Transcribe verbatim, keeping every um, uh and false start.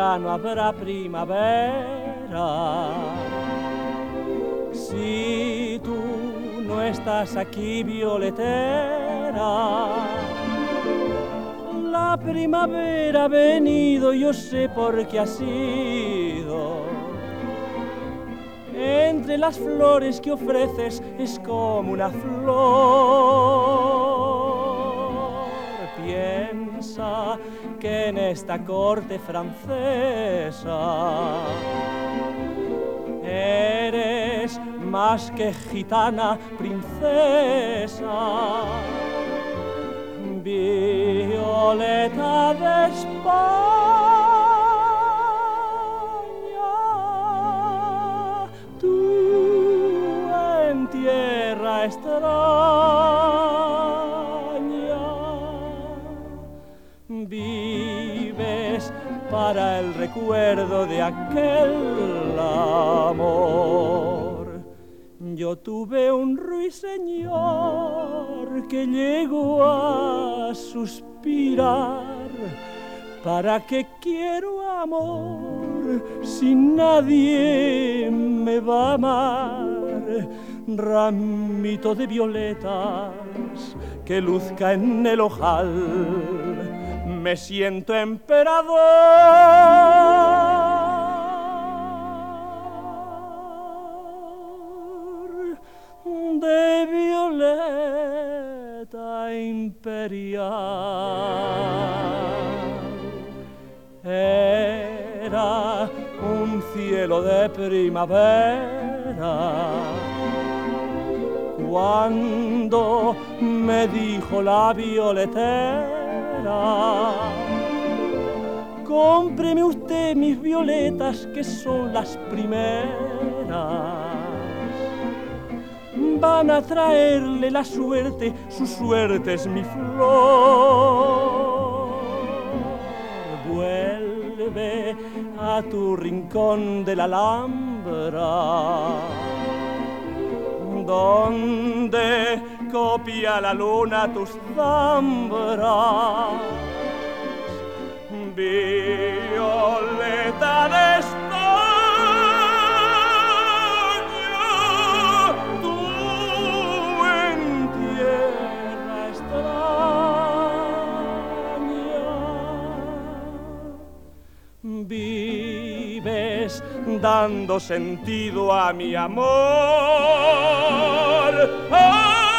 ya no habrá primavera. Si tú no estás aquí, violetera, la primavera ha venido, yo sé por qué ha sido. Entre las flores que ofreces es como una flor. Piensa que en esta corte francesa eres más que gitana, princesa. Violeta de España, tú en tierra extraña vives para el recuerdo de aquel amor. Yo tuve un ruiseñor que llegó a suspirar. ¿Para qué quiero amor si nadie me va a amar? Ramito de violetas que luzca en el ojal, me siento emperador. De violeta imperial. Era un cielo de primavera cuando me dijo la violetera: cómpreme usted mis violetas que son las primeras. Van a traerle la suerte, su suerte es mi flor. Vuelve a tu rincón de la Alhambra, donde copia la luna tus zambras. Violeta de vives dando sentido a mi amor. ¡Oh!